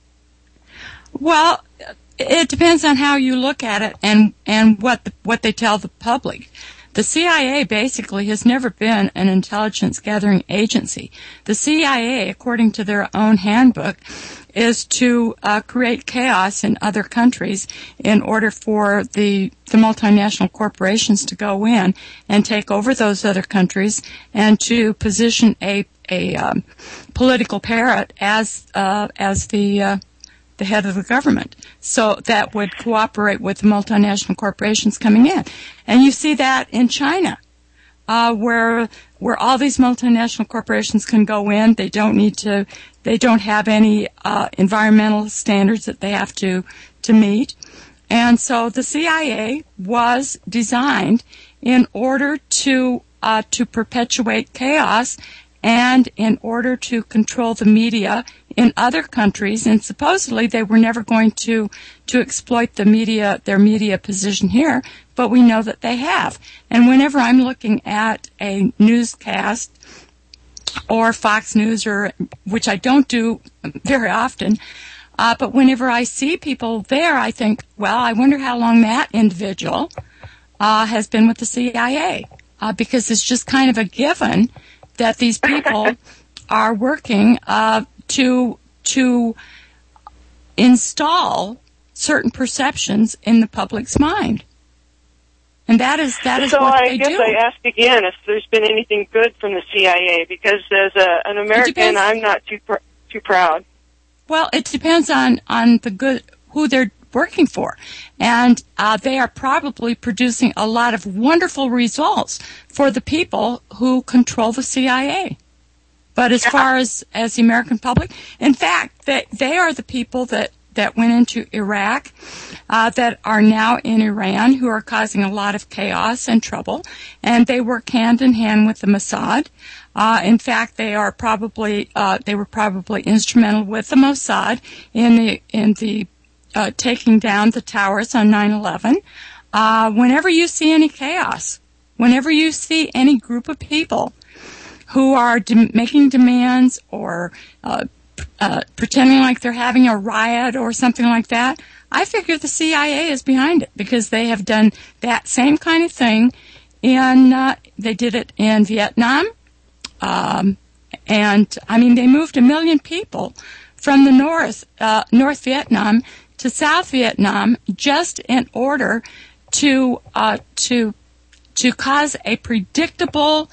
Well, it depends on how you look at it and and what the, what they tell the public. The C I A basically has never been an intelligence gathering agency. The C I A, according to their own handbook, is to uh, create chaos in other countries in order for the the multinational corporations to go in and take over those other countries and to position a a um, political parrot as uh, as the uh, the head of the government, so that would cooperate with the multinational corporations coming in. And you see that in China, uh, where where all these multinational corporations can go in. They don't need to. They don't have any uh, environmental standards that they have to to meet. And so the C I A was designed in order to uh, to perpetuate chaos and in order to control the media in other countries. And supposedly they were never going to to exploit the media, their media position here, but we know that they have. And whenever I'm looking at a newscast or Fox News, or which I don't do very often, uh, but whenever I see people there, I think, well, I wonder how long that individual uh, has been with the C I A, uh, because it's just kind of a given that these people are working uh, to to install certain perceptions in the public's mind. And that is that is so what I they guess do. I ask again if there's been anything good from the C I A, because as a, an American, I'm not too pr- too proud. Well, it depends on, on the good who they're working for, and uh, they are probably producing a lot of wonderful results for the people who control the C I A. But as far as as the American public, in fact, they they are the people that. that went into Iraq, uh, that are now in Iran, who are causing a lot of chaos and trouble, and they work hand in hand with the Mossad. Uh, in fact, they are probably uh, they were probably instrumental with the Mossad in the in the uh, taking down the towers on nine eleven. Uh, whenever you see any chaos, whenever you see any group of people who are de- making demands or uh, Uh, pretending like they're having a riot or something like that, I figure the C I A is behind it, because they have done that same kind of thing. In uh, they did it in Vietnam, um, and I mean they moved a million people from the north, uh, North Vietnam to South Vietnam, just in order to uh, to to cause a predictable,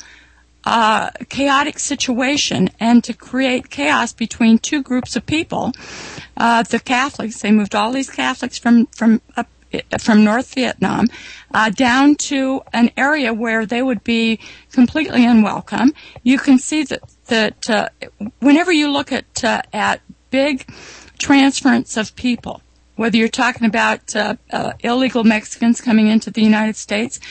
Uh, chaotic situation and to create chaos between two groups of people. Uh, the Catholics, they moved all these Catholics from from up, from North Vietnam uh, down to an area where they would be completely unwelcome. You can see that that uh, whenever you look at uh, at big transference of people, whether you're talking about uh, uh, illegal Mexicans coming into the United States,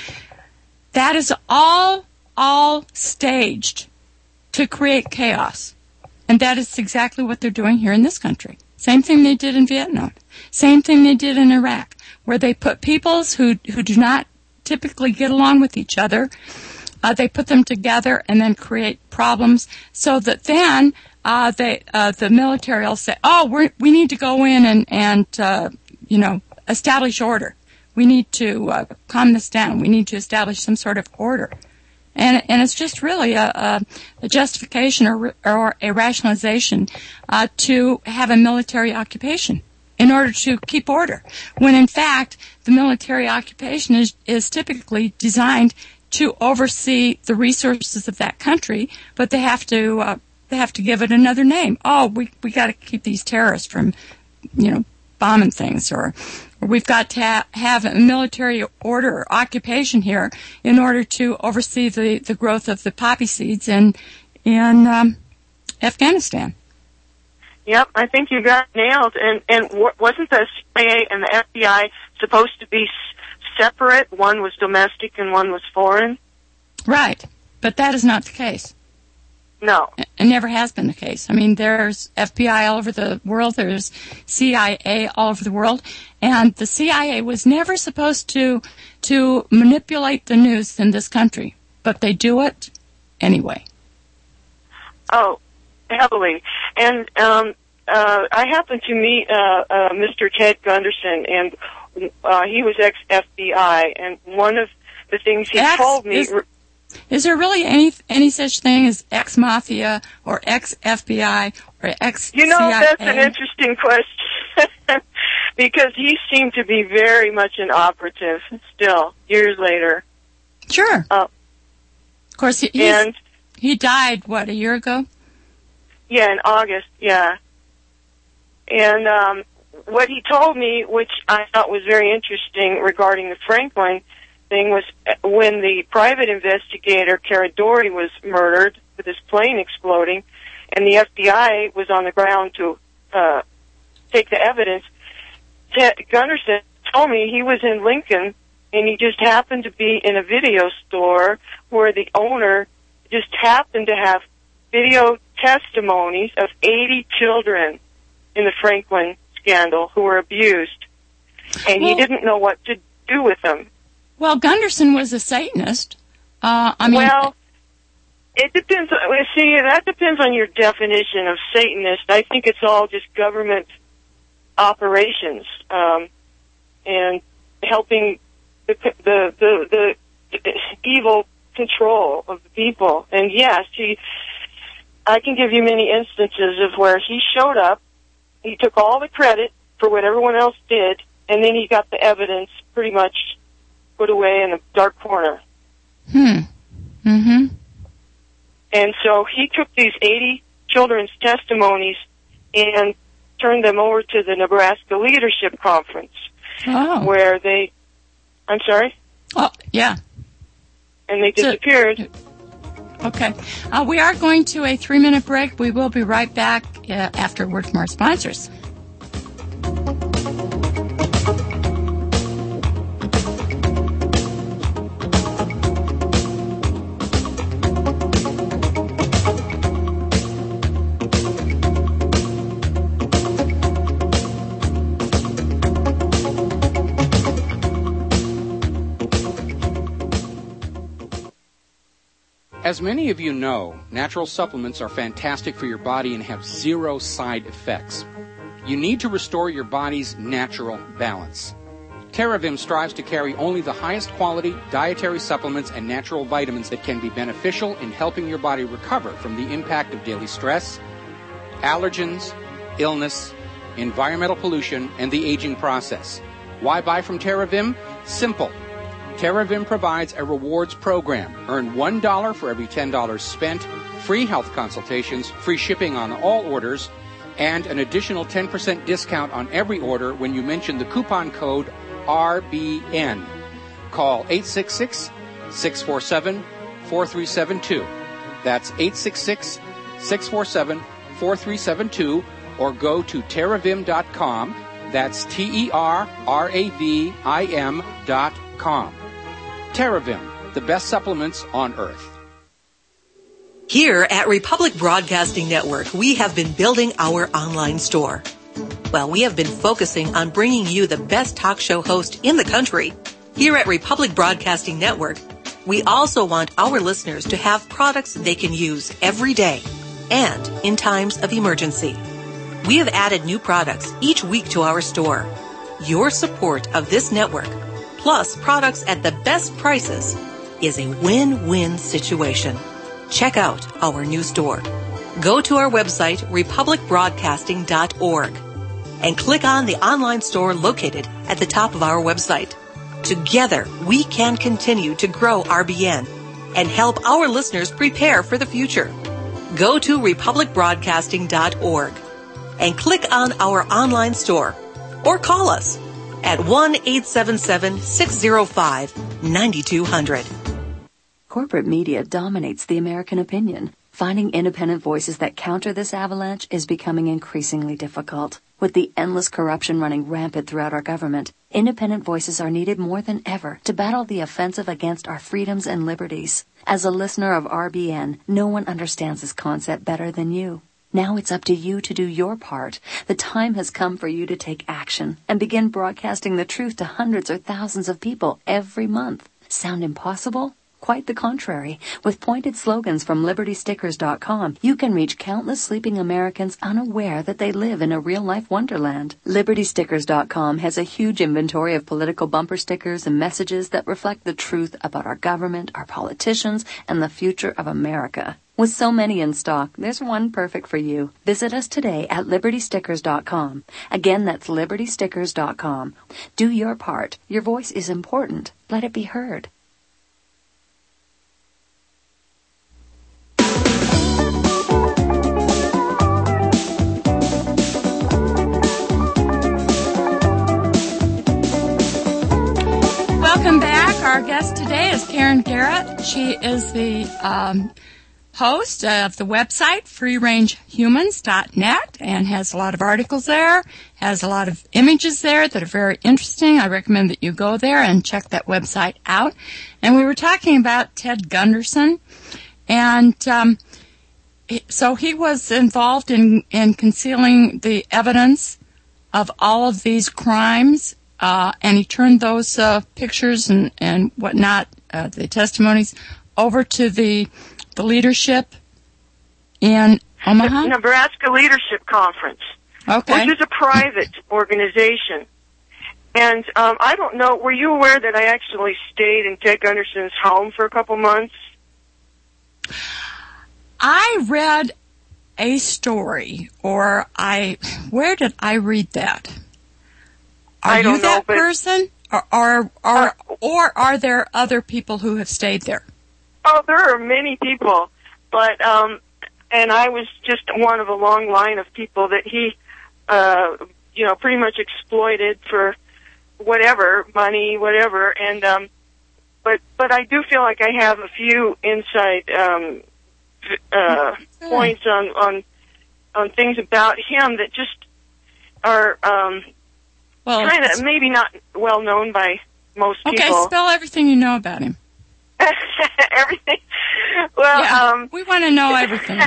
that is all all staged to create chaos. And that is exactly what they're doing here in this country. Same thing they did in Vietnam. Same thing they did in Iraq, where they put peoples who, who do not typically get along with each other, uh, they put them together and then create problems so that then uh, they, uh, the military will say, oh, we're, we need to go in and, and uh, you know, establish order. We need to uh, calm this down. We need to establish some sort of order. And, and it's just really a, a, a justification or, or a rationalization uh, to have a military occupation in order to keep order, when in fact the military occupation is, is typically designed to oversee the resources of that country, but they have to uh, they have to give it another name. Oh, we we got to keep these terrorists from, you know, bombing things, or, or we've got to ha- have a military order or occupation here in order to oversee the, the growth of the poppy seeds in in um, Afghanistan. Yep, I think you got it nailed. And and w- wasn't the C I A and the F B I supposed to be s- separate? One was domestic and one was foreign? Right, but that is not the case. No. It never has been the case. I mean, there's F B I all over the world. There's C I A all over the world. And the C I A was never supposed to to manipulate the news in this country. But they do it anyway. Oh, heavily. And um, uh, I happened to meet uh, uh, Mister Ted Gunderson, and uh, he was ex-F B I. And one of the things he Ex- told me... Is- Is there really any any such thing as ex-mafia or ex-F B I or ex-C I A? You know, that's an interesting question, because he seemed to be very much an operative still, years later. Sure. Uh, of course, he, he's, and, he died, what, a year ago? Yeah, in August, yeah. And um, what he told me, which I thought was very interesting regarding the Franklin thing, was when the private investigator, Caradori, was murdered with his plane exploding, and the F B I was on the ground to uh, take the evidence, Ted Gunderson told me he was in Lincoln, and he just happened to be in a video store where the owner just happened to have video testimonies of eighty children in the Franklin scandal who were abused, and well, he didn't know what to do with them. Well, Gunderson was a Satanist. Uh, I mean, well, it depends. See, that depends on your definition of Satanist. I think it's all just government operations um, and helping the the the, the evil control of the people. And yes, he. I can give you many instances of where he showed up, he took all the credit for what everyone else did, and then he got the evidence pretty much put away in a dark corner. Hmm. Mm-hmm. And so he took these eighty children's testimonies and turned them over to the Nebraska Leadership Conference, oh. where they, I'm sorry? Oh, yeah. And they disappeared. So, okay. Uh, we are going to a three-minute break. We will be right back uh, after a word from our sponsors. As many of you know, natural supplements are fantastic for your body and have zero side effects. You need to restore your body's natural balance. TerraVim strives to carry only the highest quality dietary supplements and natural vitamins that can be beneficial in helping your body recover from the impact of daily stress, allergens, illness, environmental pollution, and the aging process. Why buy from TerraVim? Simple. TerraVim provides a rewards program. Earn one dollar for every ten dollars spent, free health consultations, free shipping on all orders, and an additional ten percent discount on every order when you mention the coupon code R B N. Call eight six six, six four seven, four three seven two. That's eight six six, six four seven, four three seven two, or go to terravim dot com. That's T E R R A V I M dot com. TerraVim, the best supplements on earth. Here at Republic Broadcasting Network, we have been building our online store. Well, we have been focusing on bringing you the best talk show host in the country. Here at Republic Broadcasting Network, we also want our listeners to have products they can use every day and in times of emergency. We have added new products each week to our store. Your support of this network, plus products at the best prices, is a win-win situation. Check out our new store. Go to our website, republic broadcasting dot org, and click on the online store located at the top of our website. Together, we can continue to grow R B N and help our listeners prepare for the future. Go to republic broadcasting dot org and click on our online store, or call us at one eight seven seven, six zero five, nine two zero zero. Corporate media dominates the American opinion. Finding independent voices that counter this avalanche is becoming increasingly difficult. With the endless corruption running rampant throughout our government, independent voices are needed more than ever to battle the offensive against our freedoms and liberties. As a listener of R B N, no one understands this concept better than you. Now it's up to you to do your part. The time has come for you to take action and begin broadcasting the truth to hundreds or thousands of people every month. Sound impossible? Quite the contrary. With pointed slogans from liberty stickers dot com, you can reach countless sleeping Americans unaware that they live in a real-life wonderland. liberty stickers dot com has a huge inventory of political bumper stickers and messages that reflect the truth about our government, our politicians, and the future of America. With so many in stock, there's one perfect for you. Visit us today at liberty stickers dot com. Again, that's liberty stickers dot com. Do your part. Your voice is important. Let it be heard. Welcome back. Our guest today is Karen Garrett. She is the um, host of the website free range humans dot net and has a lot of articles there, has a lot of images there that are very interesting. I recommend that you go there and check that website out. And we were talking about Ted Gunderson, and um, so he was involved in, in concealing the evidence of all of these crimes. Uh, and he turned those uh, pictures and, and whatnot, uh, the testimonies, over to the the leadership in Omaha? The Nebraska Leadership Conference, okay. which is a private organization. And um, I don't know, were you aware that I actually stayed in Ted Gunderson's home for a couple months? I read a story, or I, where did I read that? Are I don't you that know, but, person? Or, or, or, uh, or are there other people who have stayed there? Oh, there are many people, but, um, and I was just one of a long line of people that he, uh, you know, pretty much exploited for whatever, money, whatever, and, um, but, but I do feel like I have a few inside, um, uh, mm-hmm. points on, on, on things about him that just are, um, well, kind of maybe not well known by most okay, people. Okay, spell everything you know about him. Everything? Well, yeah, um... we want to know everything.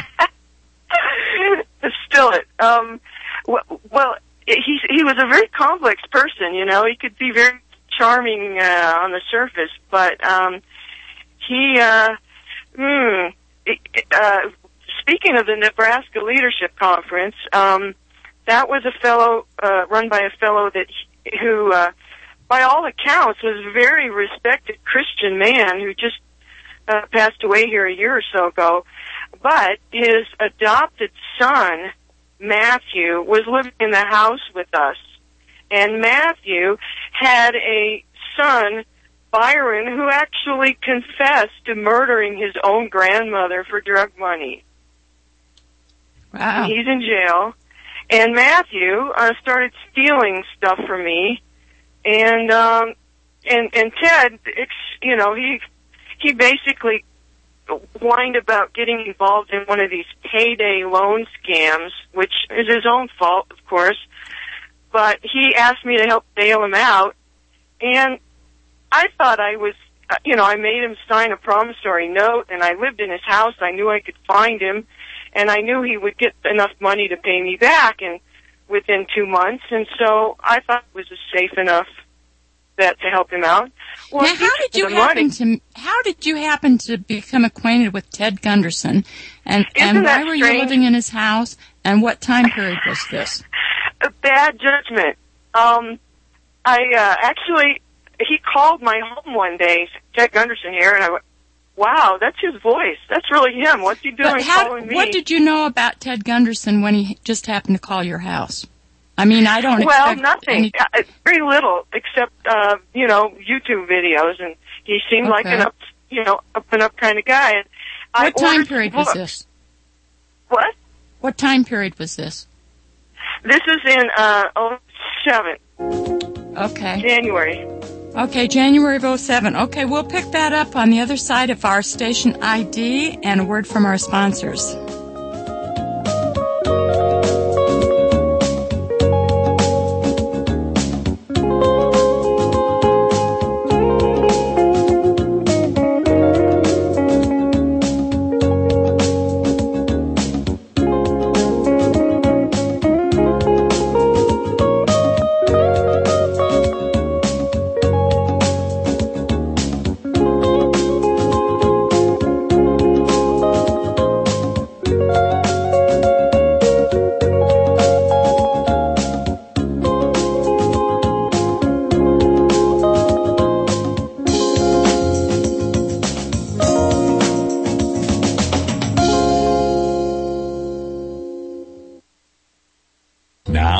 Still it. Um, well, he, he was a very complex person, you know. He could be very charming uh, on the surface, but um, he, uh, hmm, uh, speaking of the Nebraska Leadership Conference, um, that was a fellow, uh, run by a fellow that, he, who, uh, by all accounts, was a very respected Christian man who just uh, passed away here a year or so ago. But his adopted son, Matthew, was living in the house with us. And Matthew had a son, Byron, who actually confessed to murdering his own grandmother for drug money. Wow. He's in jail. And Matthew uh, started stealing stuff from me. And, um, and, and Ted, you know, he, he basically whined about getting involved in one of these payday loan scams, which is his own fault, of course. But he asked me to help bail him out. And I thought I was, you know, I made him sign a promissory note, and I lived in his house. I knew I could find him, and I knew he would get enough money to pay me back and within two months. And so I thought it was safe enough that to help him out. Well, now, how did you happen to how did you happen to become acquainted with Ted Gunderson, and Isn't and why that were strange? you living in his house, and what time period was this? A bad judgment. Um, I uh, actually, he called my home one day, Ted Gunderson here, and I went, "Wow, that's his voice. That's really him. What's he doing But how, calling me?" what did you know about Ted Gunderson when he just happened to call your house? I mean, I don't well, expect nothing. any... Uh, very little, except uh, you know, YouTube videos, and he seemed okay. like an up, you know, up and up kind of guy. And I what time ordered period books. was this? What? What time period was this? This is in uh oh seven. Okay. January. Okay, January of oh seven. Okay, we'll pick that up on the other side of our station I D and a word from our sponsors.